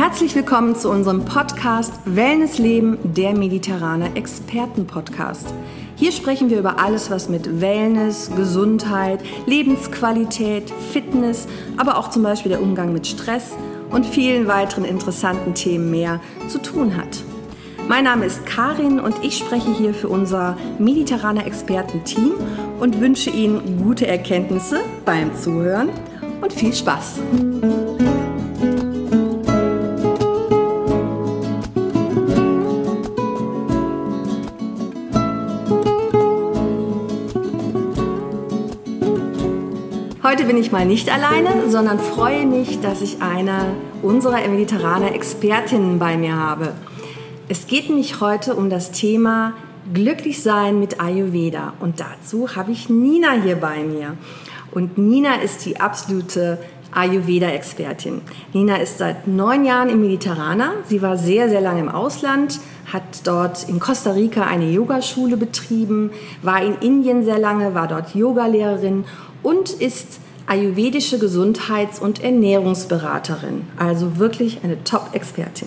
Herzlich willkommen zu unserem Podcast Wellness Leben, der Mediterrane Experten-Podcast. Hier sprechen wir über alles, was mit Wellness, Gesundheit, Lebensqualität, Fitness, aber auch zum Beispiel der Umgang mit Stress und vielen weiteren interessanten Themen mehr zu tun hat. Mein Name ist Karin und ich spreche hier für unser Mediterrane Experten-Team und wünsche Ihnen gute Erkenntnisse beim Zuhören und viel Spaß. Heute bin ich mal nicht alleine, sondern freue mich, dass ich eine unserer mediterraner Expertinnen bei mir habe. Es geht nämlich heute um das Thema Glücklichsein mit Ayurveda und dazu habe ich Nina hier bei mir. Und Nina ist die absolute Ayurveda-Expertin. Nina ist seit 9 Jahren im Mediterraner. Sie war sehr, sehr lange im Ausland, hat dort in Costa Rica eine Yogaschule betrieben, war in Indien sehr lange, war dort Yogalehrerin und ist ayurvedische Gesundheits- und Ernährungsberaterin. Also wirklich eine Top-Expertin.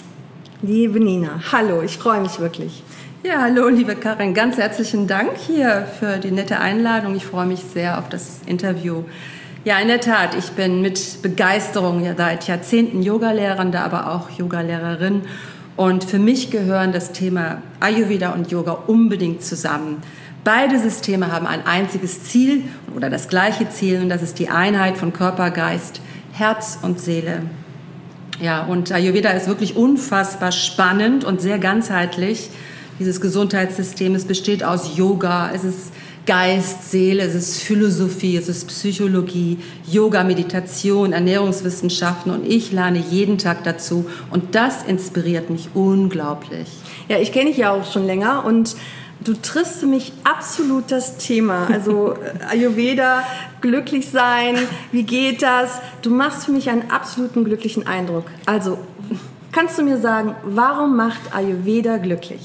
Liebe Nina, hallo, ich freue mich wirklich. Ja, hallo, liebe Karin, ganz herzlichen Dank hier für die nette Einladung. Ich freue mich sehr auf das Interview. Ja, in der Tat, ich bin mit Begeisterung ja seit Jahrzehnten Yogalehrende, aber auch Yogalehrerin. Und für mich gehören das Thema Ayurveda und Yoga unbedingt zusammen. Beide Systeme haben ein einziges Ziel oder das gleiche Ziel und das ist die Einheit von Körper, Geist, Herz und Seele. Ja, und Ayurveda ist wirklich unfassbar spannend und sehr ganzheitlich. Dieses Gesundheitssystem, es besteht aus Yoga, es ist Geist, Seele, es ist Philosophie, es ist Psychologie, Yoga, Meditation, Ernährungswissenschaften und ich lerne jeden Tag dazu und das inspiriert mich unglaublich. Ja, ich kenne dich ja auch schon länger und du triffst für mich absolut das Thema, also Ayurveda, glücklich sein, wie geht das? Du machst für mich einen absoluten glücklichen Eindruck. Also kannst du mir sagen, warum macht Ayurveda glücklich?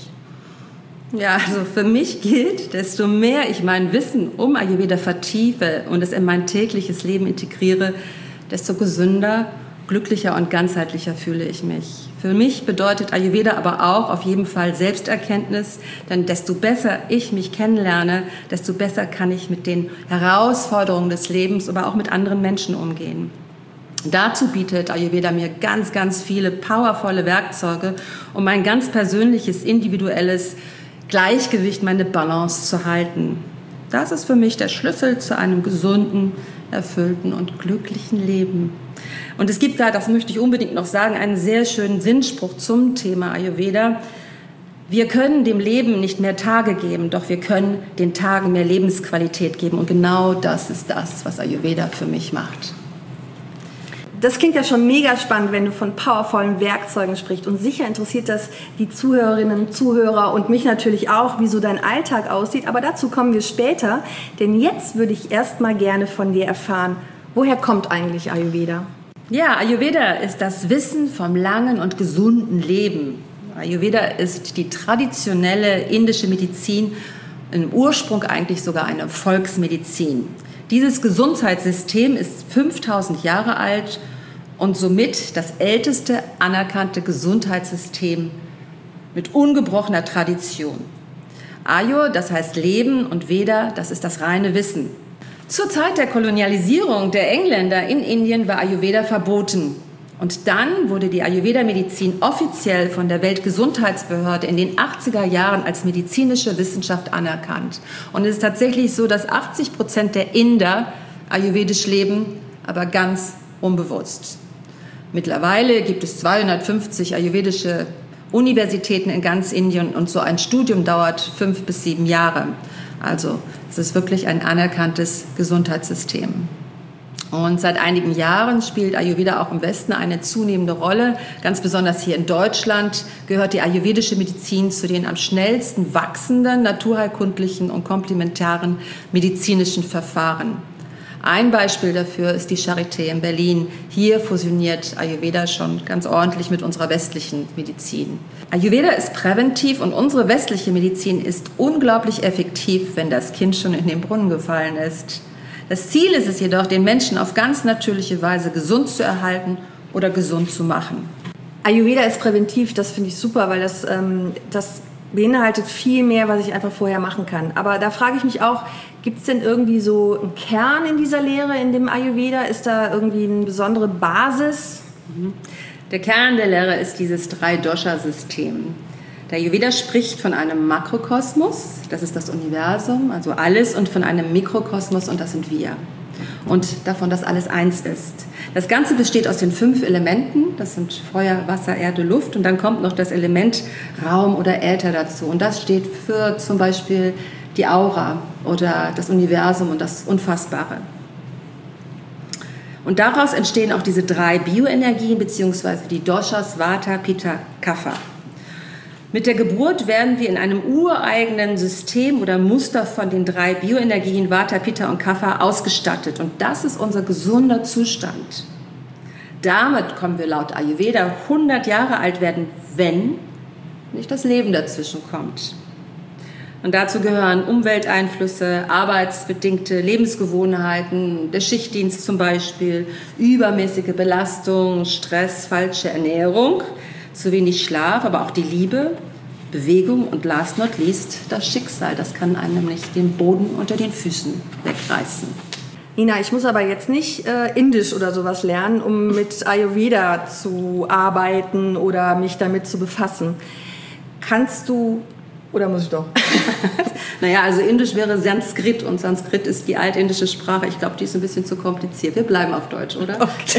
Ja, also für mich gilt, desto mehr ich mein Wissen um Ayurveda vertiefe und es in mein tägliches Leben integriere, desto gesünder, glücklicher und ganzheitlicher fühle ich mich. Für mich bedeutet Ayurveda aber auch auf jeden Fall Selbsterkenntnis, denn desto besser ich mich kennenlerne, desto besser kann ich mit den Herausforderungen des Lebens, aber auch mit anderen Menschen umgehen. Dazu bietet Ayurveda mir ganz, ganz viele powervolle Werkzeuge, um mein ganz persönliches, individuelles Gleichgewicht, meine Balance zu halten. Das ist für mich der Schlüssel zu einem gesunden, erfüllten und glücklichen Leben. Und es gibt da, das möchte ich unbedingt noch sagen, einen sehr schönen Sinnspruch zum Thema Ayurveda. Wir können dem Leben nicht mehr Tage geben, doch wir können den Tagen mehr Lebensqualität geben. Und genau das ist das, was Ayurveda für mich macht. Das klingt ja schon mega spannend, wenn du von powervollen Werkzeugen sprichst. Und sicher interessiert das die Zuhörerinnen und Zuhörer und mich natürlich auch, wie so dein Alltag aussieht. Aber dazu kommen wir später, denn jetzt würde ich erst mal gerne von dir erfahren, woher kommt eigentlich Ayurveda? Ja, Ayurveda ist das Wissen vom langen und gesunden Leben. Ayurveda ist die traditionelle indische Medizin, im Ursprung eigentlich sogar eine Volksmedizin. Dieses Gesundheitssystem ist 5000 Jahre alt und somit das älteste anerkannte Gesundheitssystem mit ungebrochener Tradition. Ayur, das heißt Leben, und Veda, das ist das reine Wissen. Zur Zeit der Kolonialisierung der Engländer in Indien war Ayurveda verboten. Und dann wurde die Ayurveda-Medizin offiziell von der Weltgesundheitsbehörde in den 80er Jahren als medizinische Wissenschaft anerkannt. Und es ist tatsächlich so, dass 80% der Inder ayurvedisch leben, aber ganz unbewusst. Mittlerweile gibt es 250 ayurvedische Universitäten in ganz Indien und so ein Studium dauert 5 bis 7 Jahre. Also es ist wirklich ein anerkanntes Gesundheitssystem. Und seit einigen Jahren spielt Ayurveda auch im Westen eine zunehmende Rolle. Ganz besonders hier in Deutschland gehört die ayurvedische Medizin zu den am schnellsten wachsenden naturheilkundlichen und komplementären medizinischen Verfahren. Ein Beispiel dafür ist die Charité in Berlin. Hier fusioniert Ayurveda schon ganz ordentlich mit unserer westlichen Medizin. Ayurveda ist präventiv und unsere westliche Medizin ist unglaublich effektiv, wenn das Kind schon in den Brunnen gefallen ist. Das Ziel ist es jedoch, den Menschen auf ganz natürliche Weise gesund zu erhalten oder gesund zu machen. Ayurveda ist präventiv, das finde ich super, weil das beinhaltet viel mehr, was ich einfach vorher machen kann. Aber da frage ich mich auch, gibt es denn irgendwie so einen Kern in dieser Lehre, in dem Ayurveda? Ist da irgendwie eine besondere Basis? Der Kern der Lehre ist dieses 3-Dosha-System. Der Ayurveda spricht von einem Makrokosmos, das ist das Universum, also alles, und von einem Mikrokosmos, und das sind wir. Und davon, dass alles eins ist. Das Ganze besteht aus den 5 Elementen, das sind Feuer, Wasser, Erde, Luft, und dann kommt noch das Element Raum oder Äther dazu. Und das steht für zum Beispiel die Aura oder das Universum und das Unfassbare. Und daraus entstehen auch diese 3 Bioenergien, beziehungsweise die Doshas, Vata, Pitta, Kapha. Mit der Geburt werden wir in einem ureigenen System oder Muster von den 3 Bioenergien Vata, Pitta und Kapha ausgestattet. Und das ist unser gesunder Zustand. Damit können wir laut Ayurveda 100 Jahre alt werden, wenn nicht das Leben dazwischen kommt. Und dazu gehören Umwelteinflüsse, arbeitsbedingte Lebensgewohnheiten, der Schichtdienst zum Beispiel, übermäßige Belastung, Stress, falsche Ernährung, zu wenig Schlaf, aber auch die Liebe, Bewegung und last not least das Schicksal. Das kann einem nämlich den Boden unter den Füßen wegreißen. Nina, ich muss aber jetzt nicht Indisch oder sowas lernen, um mit Ayurveda zu arbeiten oder mich damit zu befassen. Kannst du, oder muss ich doch? Naja, also Indisch wäre Sanskrit, und Sanskrit ist die altindische Sprache. Ich glaube, die ist ein bisschen zu kompliziert. Wir bleiben auf Deutsch, oder?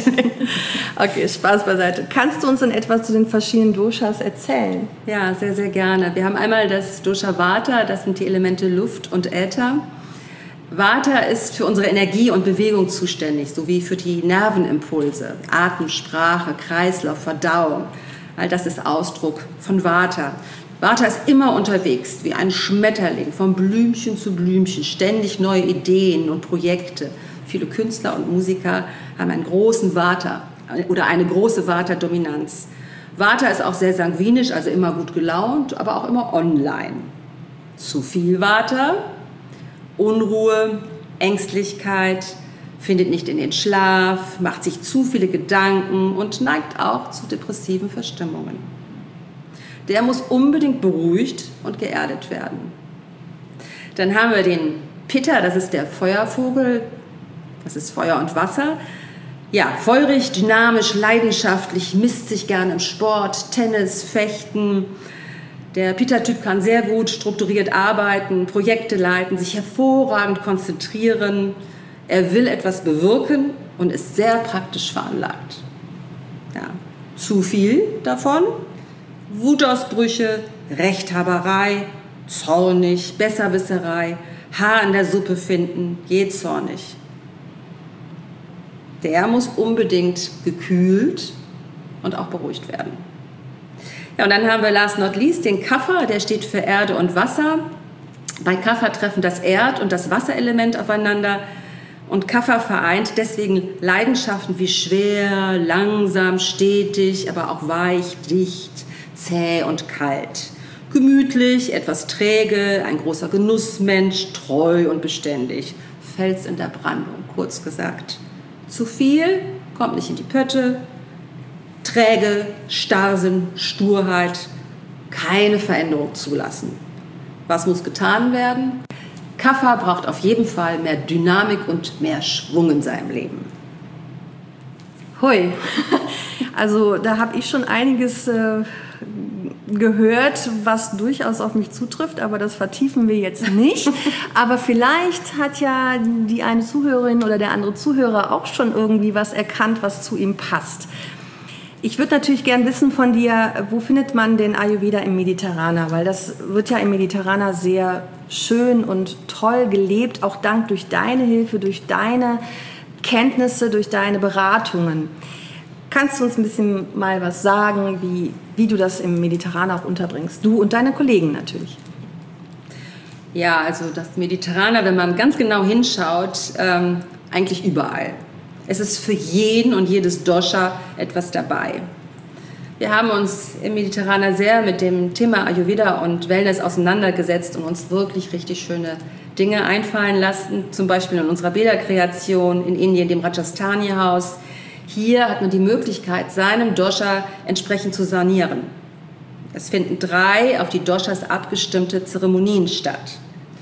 Okay, Spaß beiseite. Kannst du uns denn etwas zu den verschiedenen Doshas erzählen? Ja, sehr, sehr gerne. Wir haben einmal das Dosha Vata, das sind die Elemente Luft und Äther. Vata ist für unsere Energie und Bewegung zuständig, sowie für die Nervenimpulse, Atem, Sprache, Kreislauf, Verdauung. All das ist Ausdruck von Vata. Vata ist immer unterwegs, wie ein Schmetterling, von Blümchen zu Blümchen, ständig neue Ideen und Projekte. Viele Künstler und Musiker haben einen großen Vata oder eine große Vata-Dominanz. Vata ist auch sehr sanguinisch, also immer gut gelaunt, aber auch immer online. Zu viel Vata, Unruhe, Ängstlichkeit, findet nicht in den Schlaf, macht sich zu viele Gedanken und neigt auch zu depressiven Verstimmungen. Der muss unbedingt beruhigt und geerdet werden. Dann haben wir den Pitta, das ist der Feuervogel, das ist Feuer und Wasser. Ja, feurig, dynamisch, leidenschaftlich, misst sich gerne im Sport, Tennis, Fechten. Der Pitta-Typ kann sehr gut strukturiert arbeiten, Projekte leiten, sich hervorragend konzentrieren. Er will etwas bewirken und ist sehr praktisch veranlagt. Ja, zu viel davon. Wutausbrüche, Rechthaberei, zornig, Besserwisserei, Haar in der Suppe finden, jähzornig. Der muss unbedingt gekühlt und auch beruhigt werden. Ja, und dann haben wir last not least den Kapha, der steht für Erde und Wasser. Bei Kapha treffen das Erd- und das Wasserelement aufeinander. Und Kapha vereint deswegen Leidenschaften wie schwer, langsam, stetig, aber auch weich, dicht, zäh und kalt. Gemütlich, etwas träge, ein großer Genussmensch, treu und beständig. Fels in der Brandung, kurz gesagt. Zu viel kommt nicht in die Pötte. Träge, Starrsinn, Sturheit, keine Veränderung zulassen. Was muss getan werden? Kapha braucht auf jeden Fall mehr Dynamik und mehr Schwung in seinem Leben. Hui, also da habe ich schon einiges gehört, was durchaus auf mich zutrifft, aber das vertiefen wir jetzt nicht. Aber vielleicht hat ja die eine Zuhörerin oder der andere Zuhörer auch schon irgendwie was erkannt, was zu ihm passt. Ich würde natürlich gern wissen von dir, wo findet man den Ayurveda im Mediterraner? Weil das wird ja im Mediterraner sehr schön und toll gelebt, auch dank durch deine Hilfe, durch deine Kenntnisse, durch deine Beratungen. Kannst du uns ein bisschen mal was sagen, wie du das im Mediterraner auch unterbringst? Du und deine Kollegen natürlich. Ja, also das Mediterraner, wenn man ganz genau hinschaut, eigentlich überall. Es ist für jeden und jedes Dosha etwas dabei. Wir haben uns im Mediterraner sehr mit dem Thema Ayurveda und Wellness auseinandergesetzt und uns wirklich richtig schöne Dinge einfallen lassen. Zum Beispiel in unserer Bilderkreation in Indien, dem Rajasthani-Haus. Hier hat man die Möglichkeit, seinem Dosha entsprechend zu sanieren. Es finden 3 auf die Doshas abgestimmte Zeremonien statt.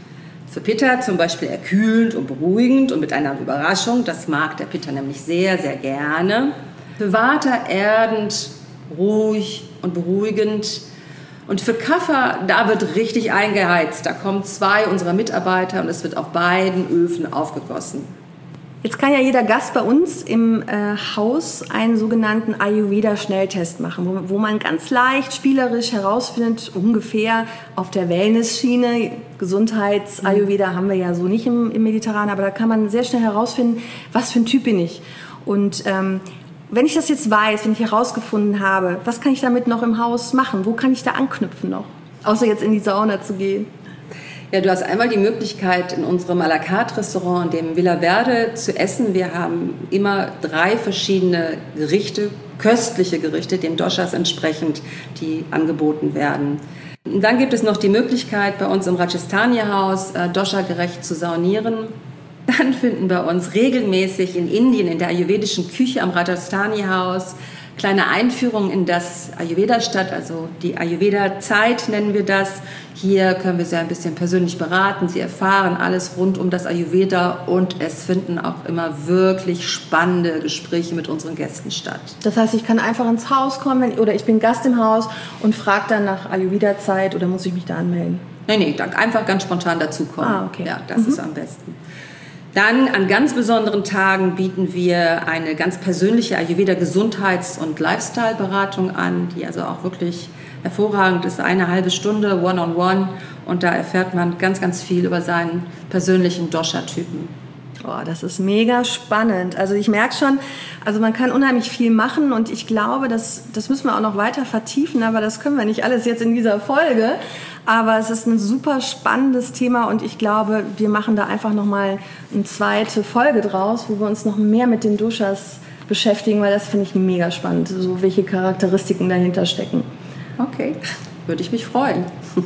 Für Pitta zum Beispiel erkühlend und beruhigend und mit einer Überraschung, das mag der Pitta nämlich sehr, sehr gerne. Für Vata erdend, ruhig und beruhigend. Und für Kapha, da wird richtig eingeheizt. Da kommen 2 unserer Mitarbeiter und es wird auf beiden Öfen aufgegossen. Jetzt kann ja jeder Gast bei uns im Haus einen sogenannten Ayurveda-Schnelltest machen, wo man ganz leicht spielerisch herausfindet, ungefähr auf der Wellness-Schiene, Gesundheits-Ayurveda haben wir ja so nicht im Mediterranen, aber da kann man sehr schnell herausfinden, was für ein Typ bin ich. Und wenn ich das jetzt weiß, wenn ich herausgefunden habe, was kann ich damit noch im Haus machen? Wo kann ich da anknüpfen noch? Außer jetzt in die Sauna zu gehen. Ja, du hast einmal die Möglichkeit, in unserem à la carte Restaurant, dem Villa Verde, zu essen. Wir haben immer 3 verschiedene Gerichte, köstliche Gerichte, den Doshas entsprechend, die angeboten werden. Und dann gibt es noch die Möglichkeit, bei uns im Rajasthani-Haus Dosha-gerecht zu saunieren. Dann finden bei uns regelmäßig in Indien, in der ayurvedischen Küche am Rajasthani-Haus, kleine Einführungen in das Ayurveda statt, also die Ayurveda-Zeit nennen wir das. Hier können wir Sie ein bisschen persönlich beraten. Sie erfahren alles rund um das Ayurveda und es finden auch immer wirklich spannende Gespräche mit unseren Gästen statt. Das heißt, ich kann einfach ins Haus kommen oder ich bin Gast im Haus und frage dann nach Ayurveda-Zeit oder muss ich mich da anmelden? Nee, einfach ganz spontan dazukommen. Ah, okay. Ja, das ist am besten. Dann an ganz besonderen Tagen bieten wir eine ganz persönliche Ayurveda-Gesundheits- und Lifestyle-Beratung an, die also auch wirklich hervorragend ist. 1,5 Stunde, One-on-One. Und da erfährt man ganz, ganz viel über seinen persönlichen Dosha-Typen. Oh, das ist mega spannend. Also ich merke schon, also man kann unheimlich viel machen und ich glaube, das müssen wir auch noch weiter vertiefen, aber das können wir nicht alles jetzt in dieser Folge. Aber es ist ein super spannendes Thema und ich glaube, wir machen da einfach nochmal eine zweite Folge draus, wo wir uns noch mehr mit den Doshas beschäftigen, weil das finde ich mega spannend, so welche Charakteristiken dahinter stecken. Okay, würde ich mich freuen.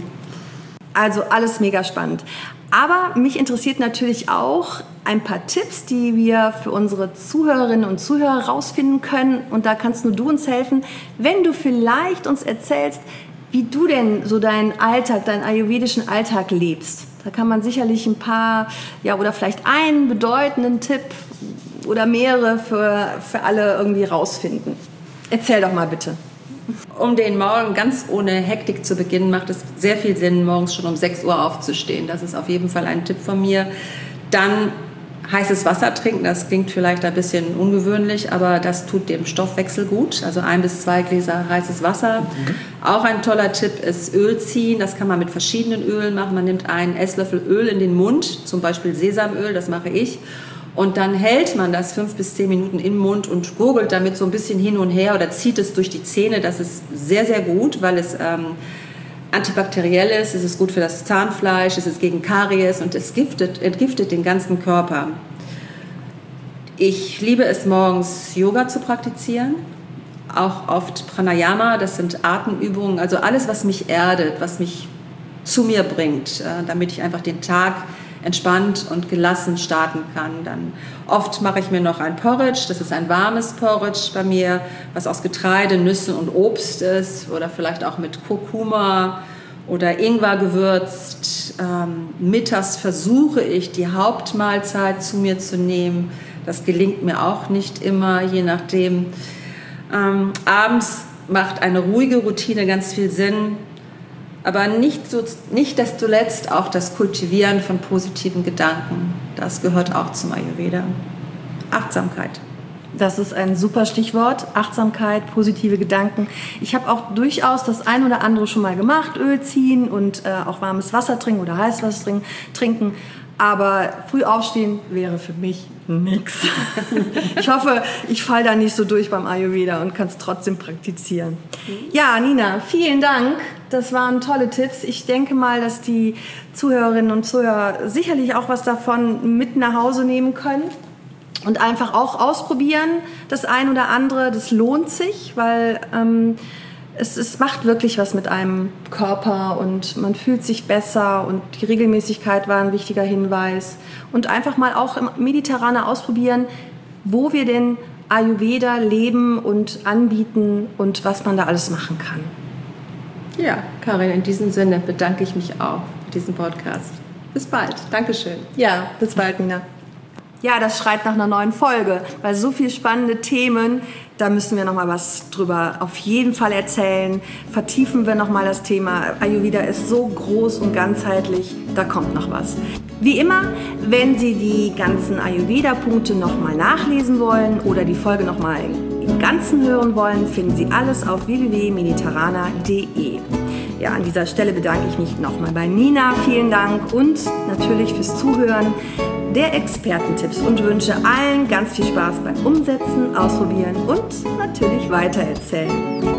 Also alles mega spannend. Aber mich interessiert natürlich auch ein paar Tipps, die wir für unsere Zuhörerinnen und Zuhörer rausfinden können. Und da kannst nur du uns helfen, wenn du vielleicht uns erzählst, wie du denn so deinen Alltag, deinen ayurvedischen Alltag lebst. Da kann man sicherlich ein paar, ja, oder vielleicht einen bedeutenden Tipp oder mehrere für alle irgendwie rausfinden. Erzähl doch mal bitte. Um den Morgen ganz ohne Hektik zu beginnen, macht es sehr viel Sinn, morgens schon um 6 Uhr aufzustehen. Das ist auf jeden Fall ein Tipp von mir. Dann heißes Wasser trinken, das klingt vielleicht ein bisschen ungewöhnlich, aber das tut dem Stoffwechsel gut. Also 1 bis 2 Gläser heißes Wasser. Auch ein toller Tipp ist Öl ziehen. Das kann man mit verschiedenen Ölen machen. Man nimmt einen Esslöffel Öl in den Mund, zum Beispiel Sesamöl, das mache ich. Und dann hält man das 5 bis 10 Minuten im Mund und gurgelt damit so ein bisschen hin und her oder zieht es durch die Zähne. Das ist sehr, sehr gut, weil es antibakteriell ist. Es ist gut für das Zahnfleisch, es ist gegen Karies und es entgiftet den ganzen Körper. Ich liebe es, morgens Yoga zu praktizieren. Auch oft Pranayama, das sind Atemübungen. Also alles, was mich erdet, was mich zu mir bringt, damit ich einfach den Tag entspannt und gelassen starten kann. Dann oft mache ich mir noch ein Porridge, das ist ein warmes Porridge bei mir, was aus Getreide, Nüssen und Obst ist oder vielleicht auch mit Kurkuma oder Ingwer gewürzt. Mittags versuche ich, die Hauptmahlzeit zu mir zu nehmen. Das gelingt mir auch nicht immer, je nachdem. Abends macht eine ruhige Routine ganz viel Sinn. Aber nicht zuletzt auch das Kultivieren von positiven Gedanken. Das gehört auch zum Ayurveda. Achtsamkeit. Das ist ein super Stichwort. Achtsamkeit, positive Gedanken. Ich habe auch durchaus das ein oder andere schon mal gemacht. Öl ziehen und auch warmes Wasser trinken oder Heißwasser trinken. Aber früh aufstehen wäre für mich nichts. Ich hoffe, ich falle da nicht so durch beim Ayurveda und kann es trotzdem praktizieren. Ja, Nina, vielen Dank. Das waren tolle Tipps. Ich denke mal, dass die Zuhörerinnen und Zuhörer sicherlich auch was davon mit nach Hause nehmen können und einfach auch ausprobieren. Das ein oder andere, das lohnt sich, weil es macht wirklich was mit einem Körper und man fühlt sich besser und die Regelmäßigkeit war ein wichtiger Hinweis. Und einfach mal auch im Mediterraner ausprobieren, wo wir denn Ayurveda leben und anbieten und was man da alles machen kann. Ja, Karin, in diesem Sinne bedanke ich mich auch für diesen Podcast. Bis bald. Dankeschön. Ja, bis bald, Nina. Ja, das schreit nach einer neuen Folge, weil so viele spannende Themen, da müssen wir noch mal was drüber auf jeden Fall erzählen. Vertiefen wir noch mal das Thema. Ayurveda ist so groß und ganzheitlich, da kommt noch was. Wie immer, wenn Sie die ganzen Ayurveda-Punkte noch mal nachlesen wollen oder die Folge noch mal im Ganzen hören wollen, finden Sie alles auf www.mediterrana.de. Ja, an dieser Stelle bedanke ich mich nochmal bei Nina. Vielen Dank und natürlich fürs Zuhören der Expertentipps und wünsche allen ganz viel Spaß beim Umsetzen, Ausprobieren und natürlich weitererzählen.